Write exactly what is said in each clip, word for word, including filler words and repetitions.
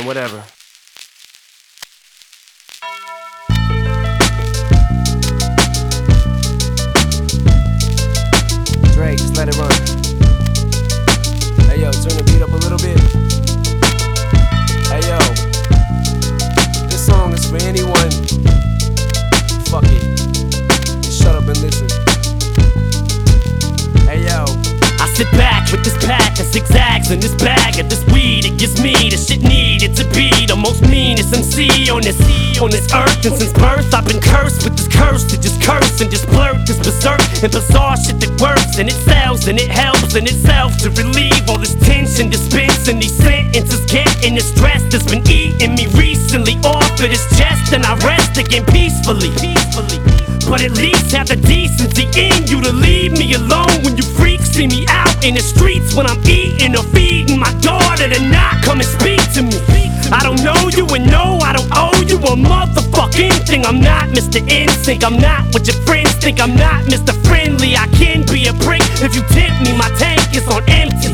man, whatever. Dre, just let it run. Hey yo, turn the beat up a little bit. Hey yo, this song is for anyone. Fuck it, just shut up and listen. Hey yo, I sit back with this pack of zigzags and this bag of this weed. It gives me the shit needed to be the most meanest M C on this on this earth. And since birth I've been cursed with this curse to just curse and just blurt this berserk and bizarre shit that works and it sells and it helps in itself to relieve all this tension, dispensing these sentences, getting the stress that's been eating me recently off of this chest. And I rest again peacefully, peacefully. But at least have the decency in you to leave me alone when you freaks see me out in the streets when I'm eating or feeding my daughter to not come and speak to me. I don't know you and no, I don't owe you a motherfucking thing. I'm not Mister Insync, I'm not what your friends think. I'm not Mister Friendly, I can be a prick if you tempt me. My tank is on empty,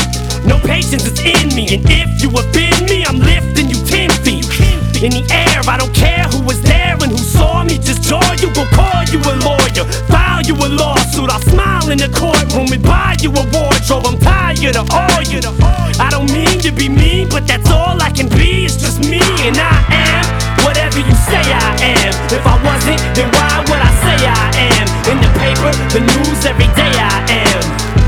no patience is in me. And if you offend me, I'm lifting you ten feet in the air. I don't care who was there and who saw me, just jaw you, go call you a lawyer, file you a lawsuit. I'll smile in the courtroom and buy you a wardrobe. I'm tired of all you. I don't mean to be mean, but that's all I can be. It's just me and I am whatever you say I am. If I wasn't, then why would I say I am? In the paper, the news, every day I am.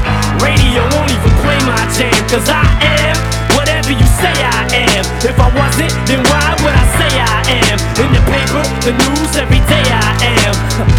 Radio won't even play my jam, cause I am whatever you say I am. If I wasn't, then why would I say I am? In the paper, the news, every day I am.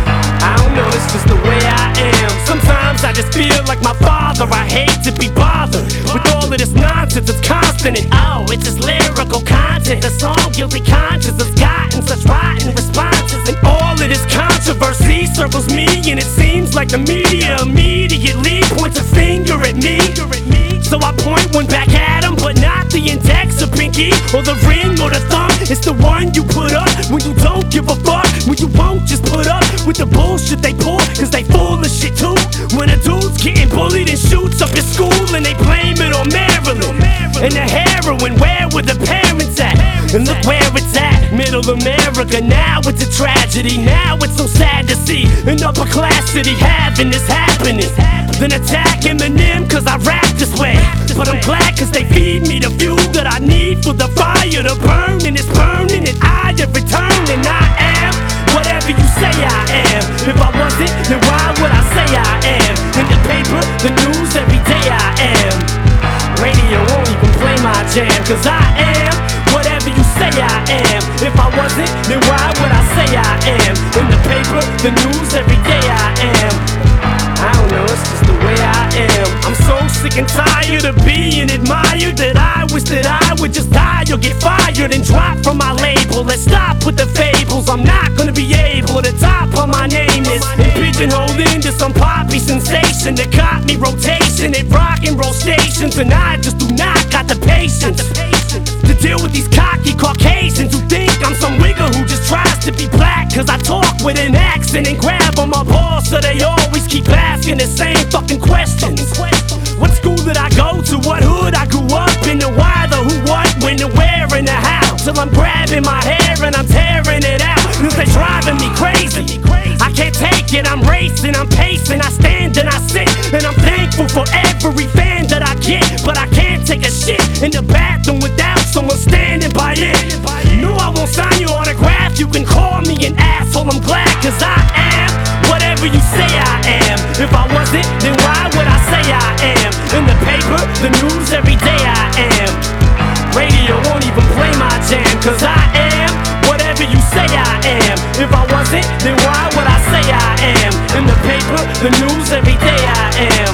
I don't know, it's just the way I am. Sometimes I just feel like my father. I hate to be bothered with all of this nonsense. It's constant and oh, it's just lyrical content. The song Guilty Conscience has gotten such rotten responses, and all of this controversy circles me, and it seems like the media immediately points a finger at me. So I point one back at him, but not the index or pinky or the ring or the thumb. It's the one you put up when you don't give a fuck, when you won't just put up with the bullshit they pull, cause they full of shit too. When a dude's getting bullied and shoots up his school and they blame it on Maryland and the heroin, where were the parents at? And look where it's at, middle America. Now it's a tragedy, now it's so sad to see an upper class city having this happening. Then attack Eminem cause I rap this way, but I'm glad cause they feed me the fuel that I need for the fire to burn. And it's burning and I have returned, and I am whatever you say I am. If I wasn't, then why would I say I am? In the paper, the news, every day I am. Radio won't even play my jam, cause I am whatever you say I am. If I wasn't, then why would I say I am? In the paper, the news, every day I am. I don't know, it's just the way I am. I'm so sick and tired of being admired that I wish that I would just die or get fired and drop from my label. Let's stop with the fables, I'm not gonna be able to top on my name is and pigeonholed into some poppy sensation that caught me rotation at rock and roll stations. And I just do not got the patience to deal with these cocky Caucasians who think I'm some wigger who just tries to be black cause I talk with an accent and grab on my balls, so they always keep asking the same fucking questions. What school did I go to? What hood I grew up in? The why, the who, what, when, the where, and the how. Till I'm grabbing my hair and I'm tearing it out, cause they driving me crazy. I can't take it, I'm racing, I'm pacing, I stand and I sit, and I'm thankful for every fan that I get. But I can't take a shit in the bathroom without someone standing by it. No, I won't sign your autograph, you can call me an asshole, I'm glad cause I am whatever you say I am. If I wasn't, then why would I say I am? In the paper, the news, every day I am. Radio won't even play my jam, cause I am whatever you say I am. If I wasn't, then why would I say I am? In the paper, the news, every day I am.